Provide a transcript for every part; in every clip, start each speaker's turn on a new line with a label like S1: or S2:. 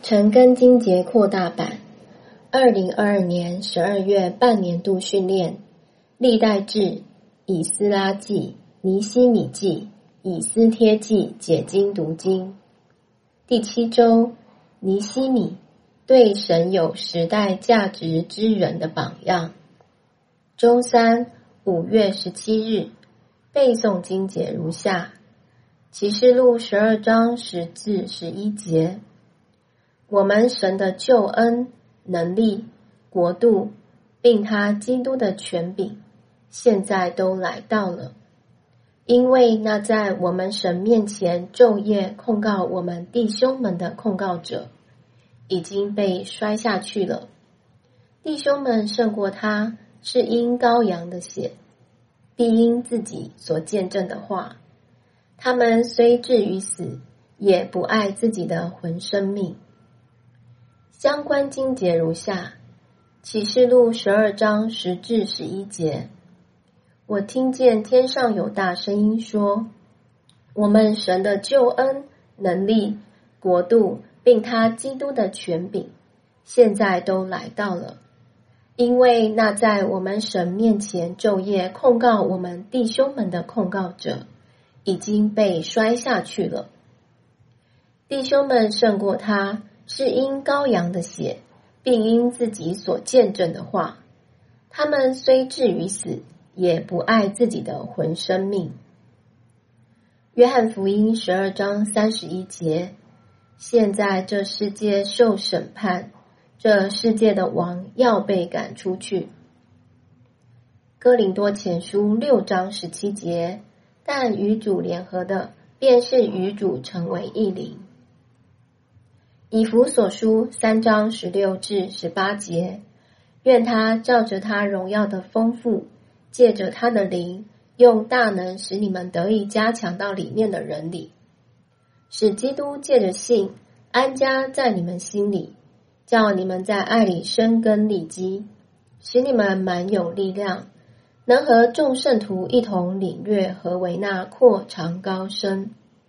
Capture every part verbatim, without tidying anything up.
S1: 陈根金节扩大版，二零二二年十二月半年度训练，历代志、以斯拉记、尼希米记、以斯帖记解经读经。第七周，尼希米对神有时代价值之人的榜样。周三，五月十七日，背诵经节如下：启示录十二章十至十一节。我们神的救恩、能力、国度，并他基督的权柄，现在都来到了。因为那在我们神面前昼夜控告我们弟兄们的控告者，已经被摔下去了。弟兄们胜过他，是因羔羊的血，必因自己所见证的话。他们虽至于死，也不爱自己的魂生命。相关经节如下：启示录十二章十至十一节。我听见天上有大声音说，我们神的救恩、能力、国度，并他基督的权柄，现在都来到了。因为那在我们神面前昼夜控告我们弟兄们的控告者，已经被摔下去了。弟兄们胜过他，是因羔羊的血，并因自己所见证的话。他们虽至于死，也不爱自己的魂生命。约翰福音十二章三十一节。现在这世界受审判，这世界的王要被赶出去。哥林多前书六章十七节。但与主联合的，便是与主成为一灵。以弗所书三章十六至十八节。愿他照着他荣耀的丰富，借着他的灵，用大能使你们得以加强到里面的人里，使基督借着信安家在你们心里，叫你们在爱里生根立基，使你们满有力量，能和众圣徒一同领略何为那阔长高深。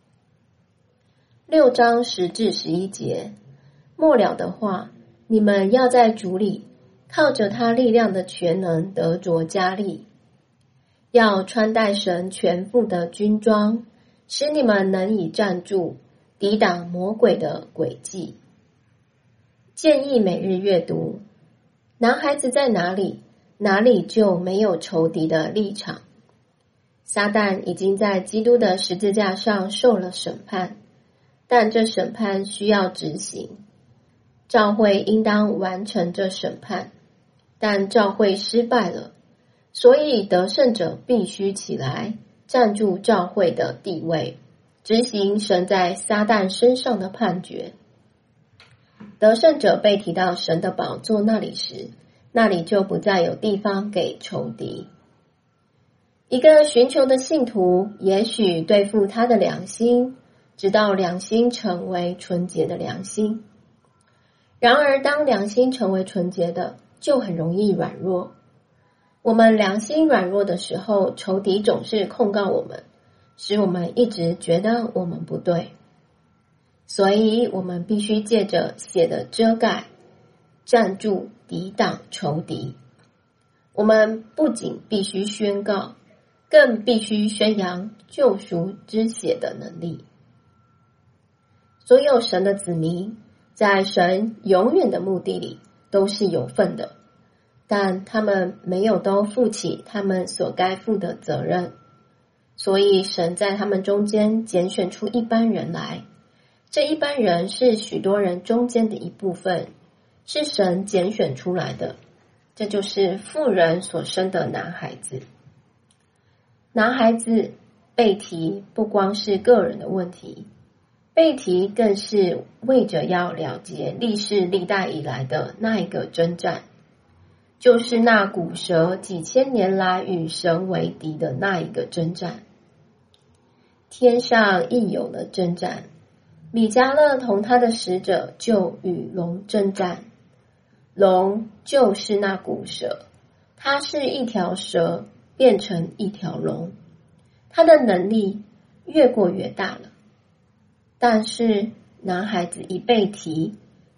S1: 六章十至十一节。末了的话，你们要在主里靠着他力量的全能得着加力，要穿戴神全副的军装，使你们能以站住，抵挡魔鬼的诡计。建议每日阅读。男孩子在哪里，哪里就没有仇敌的立场。撒旦已经在基督的十字架上受了审判，但这审判需要执行。教会应当完成这审判，但教会失败了，所以得胜者必须起来，站住教会的地位，执行神在撒旦身上的判决。得胜者被提到神的宝座那里时，那里就不再有地方给仇敌。一个寻求的信徒也许对付他的良心，直到良心成为纯洁的良心。然而当良心成为纯洁的，就很容易软弱。我们良心软弱的时候，仇敌总是控告我们，使我们一直觉得我们不对。所以我们必须借着血的遮盖，站住抵挡仇敌。我们不仅必须宣告，更必须宣扬救赎之血的能力。所有神的子民在神永远的目的里都是有份的，但他们没有都负起他们所该负的责任。所以神在他们中间拣选出一般人来，这一般人是许多人中间的一部分，是神拣选出来的。这就是妇人所生的男孩子。男孩子被提不光是个人的问题，被提更是为着要了结历世历代以来的那一个征战，就是那古蛇几千年来与神为敌的那一个征战。天上亦有了征战，米迦勒同他的使者就与龙征战。龙就是那古蛇，它是一条蛇变成一条龙，它的能力越过越大了。但是男孩子一被提，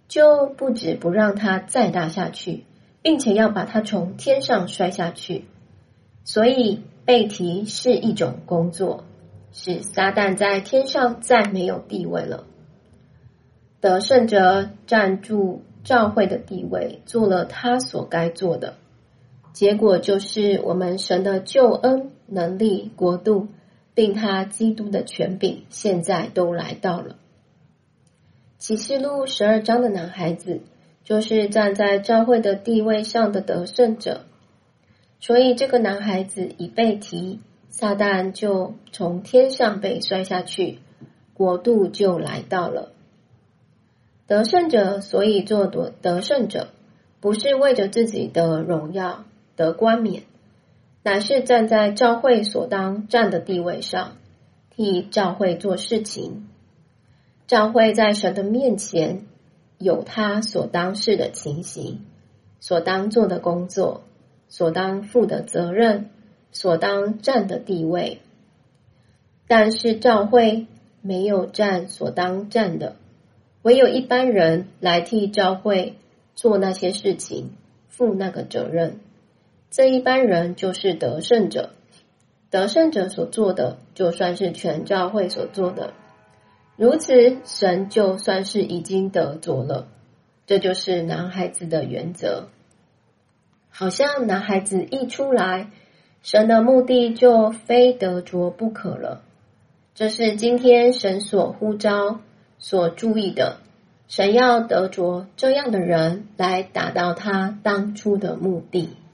S1: 就不止不让他再大下去，并且要把他从天上摔下去。所以被提是一种工作，使撒旦在天上再没有地位了。得胜者站住教会的地位，做了他所该做的，结果就是我们神的救恩、能力、国度，并他基督的权柄，现在都来到了。启示录十二章的男孩子，就是站在教会的地位上的得胜者，所以这个男孩子一被提，撒旦就从天上被摔下去，国度就来到了。得胜者所以做得胜者，不是为着自己的荣耀得冠冕，乃是站在教会所当站的地位上，替教会做事情。教会在神的面前有他所当事的情形，所当做的工作，所当负的责任，所当站的地位。但是教会没有站所当站的，唯有一般人来替教会做那些事情，负那个责任。这一般人就是得胜者，得胜者所做的，就算是全教会所做的。如此，神就算是已经得着了。这就是男孩子的原则。好像男孩子一出来，神的目的就非得着不可了。这是今天神所呼召、所注意的。神要得着这样的人，来达到他当初的目的。